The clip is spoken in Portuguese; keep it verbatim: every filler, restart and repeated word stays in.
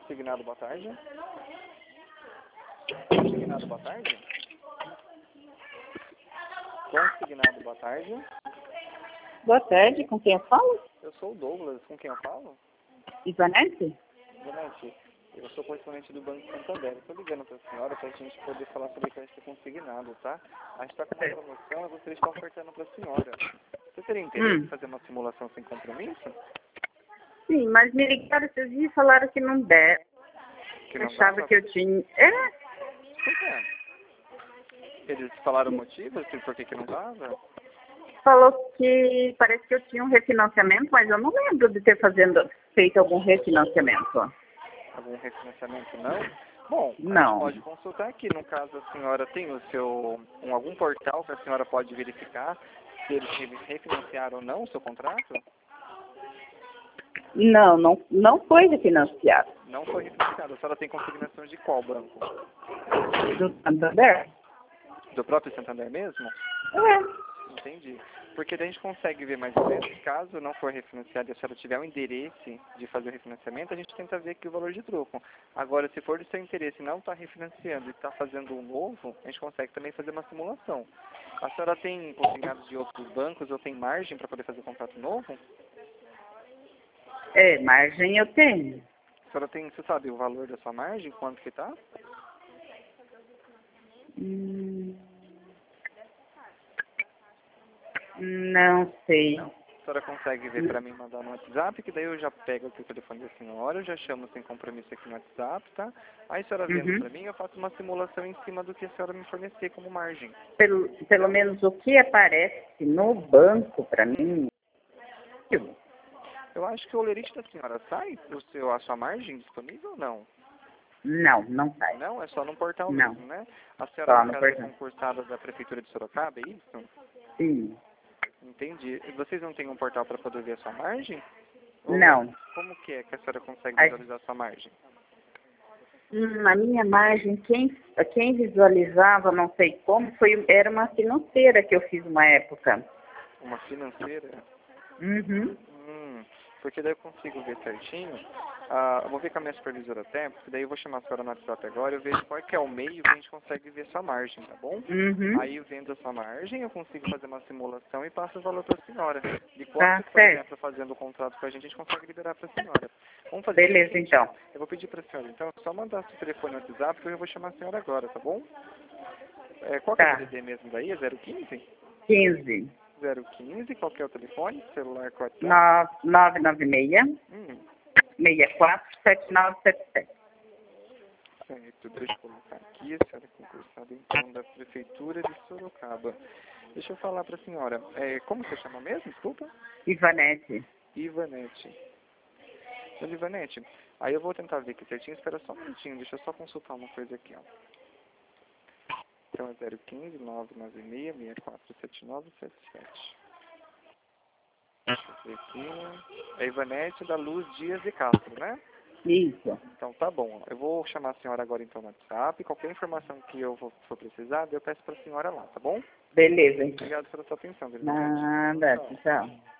Consignado, boa tarde. Consignado, boa tarde. Consignado, boa tarde. Boa tarde, com quem eu falo? Eu sou o Douglas, com quem eu falo? Ivanete? Ivanete, eu sou correspondente do Banco Santander. Estou ligando para a senhora para a gente poder falar sobre crédito consignado, tá? A gente está com uma promoção, eu gostaria de estar ofertando para a senhora. Você teria interesse Hum. em fazer uma simulação sem compromisso? Sim, mas me ligaram esses dias e falaram que não der. Que Eu não achava dava? que eu tinha... É, Por quê? Eles falaram motivos de por que que não dava? falou que parece que eu tinha um refinanciamento, mas eu não lembro de ter fazendo, feito algum refinanciamento. Algum refinanciamento não? Bom, a Não. gente pode consultar aqui. No caso, a senhora tem o seu, um, algum portal que a senhora pode verificar se eles refinanciaram ou não o seu contrato? Não, não, não foi refinanciado. Não foi refinanciado. A senhora tem consignações de qual banco? Do Santander? Do próprio Santander mesmo? É. Entendi. Porque daí a gente consegue ver mais ou menos, caso não for refinanciado e a senhora tiver um interesse de fazer o refinanciamento, a gente tenta ver aqui o valor de troco. Agora, se for do seu interesse e não está refinanciando e está fazendo um novo, a gente consegue também fazer uma simulação. A senhora tem consignados de outros bancos ou tem margem para poder fazer um contrato novo? É, margem eu tenho. A senhora tem, você sabe o valor da sua margem, quanto que está? Hum, não sei. Não. A senhora consegue ver para mim mandar no WhatsApp, que daí eu já pego aqui o telefone da senhora, eu já chamo sem compromisso aqui no WhatsApp, tá? Aí a senhora vendo Uhum. para mim, eu faço uma simulação em cima do que a senhora me fornecer como margem. Pelo, pelo menos o que aparece no banco para mim. Eu acho que o olerite da senhora sai, o seu, a sua margem disponível ou não? Não, não sai. Não, é só no portal Não. mesmo, né? A senhora, Só no no caso, é portal. concursada da Prefeitura de Sorocaba, é isso? Sim. Entendi. E vocês não têm um portal para poder ver a sua margem? Ou Não. como que é que a senhora consegue A, visualizar a sua margem? hum, a minha margem, quem, quem visualizava, não sei como, foi, era uma financeira que eu fiz uma época. Uma financeira? Uhum. Hum, porque daí eu consigo ver certinho. Ah, eu vou ver com a minha supervisora até, porque daí eu vou chamar a senhora no WhatsApp agora, eu vejo qual que é o meio que a gente consegue ver sua margem, tá bom? Uhum. Aí eu vendo a sua margem, eu consigo fazer uma simulação e passo o valor para a senhora. De quanto, Tá por certo. exemplo, fazendo o contrato com a gente, a gente consegue liberar para a senhora. Vamos fazer Beleza, o seguinte, então. eu vou pedir para a senhora, então, só mandar seu telefone no WhatsApp, que eu vou chamar a senhora agora, tá bom? É, qual que é o Tá. D D D mesmo daí? É zero quinze? quinze. zero quinze, qual que é o telefone? Celular com WhatsApp? nove nove seis, Hum. seis quatro, sete nove sete sete. Certo, deixa eu colocar aqui, a senhora é concursada então da Prefeitura de Sorocaba. Deixa eu falar para a senhora, é, como você chama mesmo, desculpa? Ivanete. Ivanete. Dona Ivanete, aí eu vou tentar ver aqui certinho, espera só um minutinho, deixa eu só consultar uma coisa aqui, ó. Então é zero quinze, nove nove seis, seis quatro sete nove sete sete. Deixa eu ver aqui. É Ivanete da Luz Dias de Castro, né? Isso. Então tá bom, eu vou chamar a senhora agora então no WhatsApp, qualquer informação que eu for, for precisar, eu peço para a senhora lá, tá bom? Beleza. Obrigado pela sua atenção, Ivanete. Nada. Tchau.